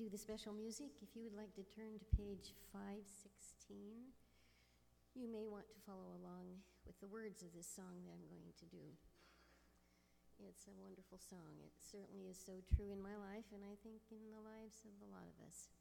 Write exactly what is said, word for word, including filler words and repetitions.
the special music, if you would like to turn to page five sixteen, you may want to follow along with the words of this song that I'm going to do. It's a wonderful song. It certainly is so true in my life, and I think in the lives of a lot of us.